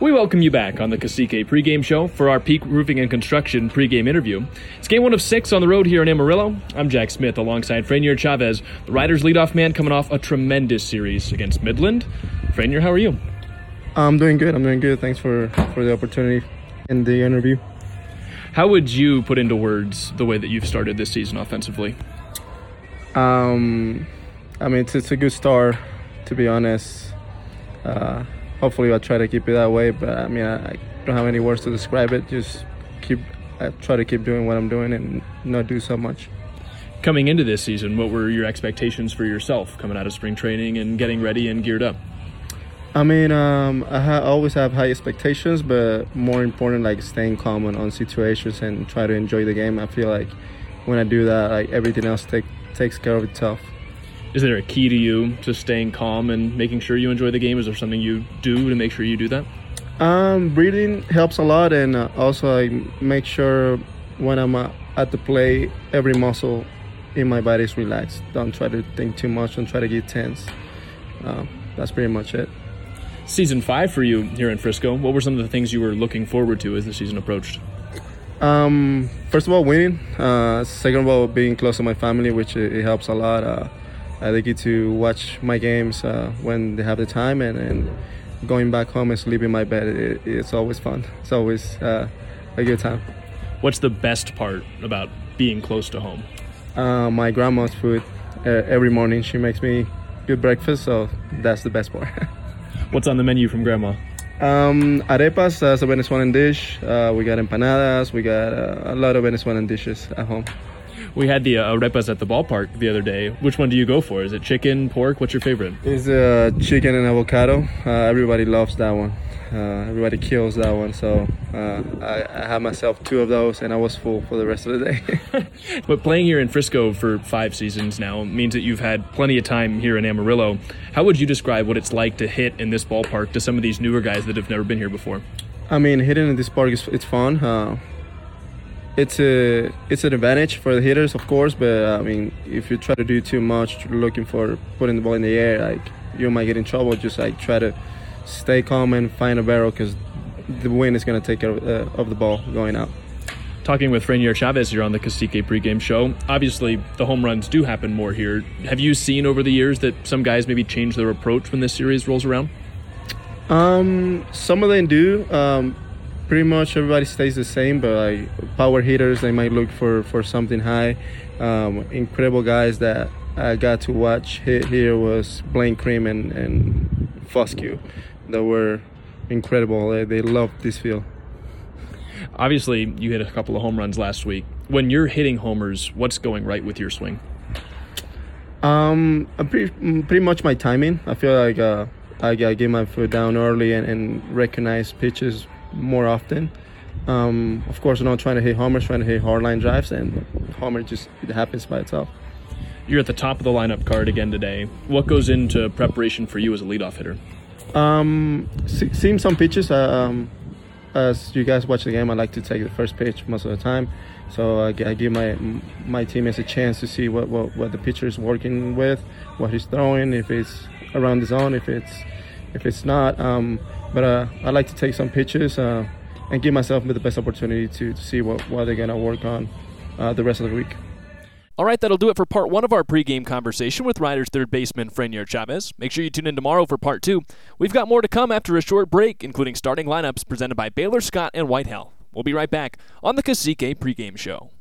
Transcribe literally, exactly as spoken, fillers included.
We welcome you back on the Cacique pregame show for our Peak Roofing and Construction pregame interview. It's game one of six on the road here in Amarillo. I'm Jack Smith alongside Franier Chavez, the Riders leadoff man coming off a tremendous series against Midland. Franier, how are you? I'm doing good. I'm doing good. Thanks for, for the opportunity in the interview. How would you put into words the way that you've started this season offensively? Um, I mean, it's, it's a good start, to be honest. Uh, hopefully I'll try to keep it that way, but I mean, I, I don't have any words to describe it. Just keep, I try to keep doing what I'm doing and not do so much. Coming into this season, what were your expectations for yourself coming out of spring training and getting ready and geared up? I mean, um, I ha- always have high expectations, but more important, like staying calm on, on situations and try to enjoy the game. I feel like when I do that, like everything else take, takes care of itself. Is there a key to you to staying calm and making sure you enjoy the game? Is there something you do to make sure you do that? Um, breathing helps a lot, and uh, also I make sure when I'm uh, at the plate, every muscle in my body is relaxed. Don't try to think too much. Don't try to get tense. Uh, that's pretty much it. Season five for you here in Frisco. What were some of the things you were looking forward to as the season approached? Um, first of all, winning. Uh, second of all, being close to my family, which it, it helps a lot. Uh, I get to watch my games uh, when they have the time, and, and going back home and sleeping in my bed, it, it's always fun. It's always uh, a good time. What's the best part about being close to home? Uh, my grandma's food. Uh, every morning she makes me good breakfast, so that's the best part. What's on the menu from Grandma? Um, arepas, that's a Venezuelan dish. Uh, we got empanadas. We got uh, a lot of Venezuelan dishes at home. We had the uh, arepas at the ballpark the other day. Which one do you go for? Is it chicken, pork? What's your favorite? It's uh, chicken and avocado. Uh, everybody loves that one. Uh, everybody kills that one. So uh, I, I had myself two of those, and I was full for the rest of the day. But playing here in Frisco for five seasons now means that you've had plenty of time here in Amarillo. How would you describe what it's like to hit in this ballpark to some of these newer guys that have never been here before? I mean, hitting in this park is it's fun. Uh, It's a it's an advantage for the hitters, of course, but uh, I mean, if you try to do too much, looking for putting the ball in the air, like you might get in trouble. Just like try to stay calm and find a barrel, because the wind is going to take care of, uh, of the ball going out. Talking with Franier Chavez here on the Cacique pregame show. Obviously, the home runs do happen more here. Have you seen over the years that some guys maybe change their approach when this series rolls around? Um, some of them do. Um, Pretty much everybody stays the same, but like power hitters, they might look for, for something high. Um, incredible guys that I got to watch hit here was Blaine Cream and, and Foscue. That were incredible. They, they loved this field. Obviously, you hit a couple of home runs last week. When you're hitting homers, what's going right with your swing? Um, pretty, pretty much my timing. I feel like uh, I, I get my foot down early and, and recognize pitches more often. Um, of course, I'm not trying to hit homers, trying to hit hard line drives, and homer just it happens by itself. You're at the top of the lineup card again today. What goes into preparation for you as a leadoff hitter? Um, see, seeing some pitches. Uh, um, as you guys watch the game, I like to take the first pitch most of the time. So uh, I give my my teammates a chance to see what, what, what the pitcher is working with, what he's throwing, if it's around the zone, if it's if it's not. Um, But uh, I like to take some pitches uh, and give myself the best opportunity to, to see what, what they're going to work on uh, the rest of the week. All right, that'll do it for part one of our pregame conversation with Riders third baseman Franier Chavez. Make sure you tune in tomorrow for part two. We've got more to come after a short break, including starting lineups presented by Baylor Scott and Whitehall. We'll be right back on the Cacique pregame show.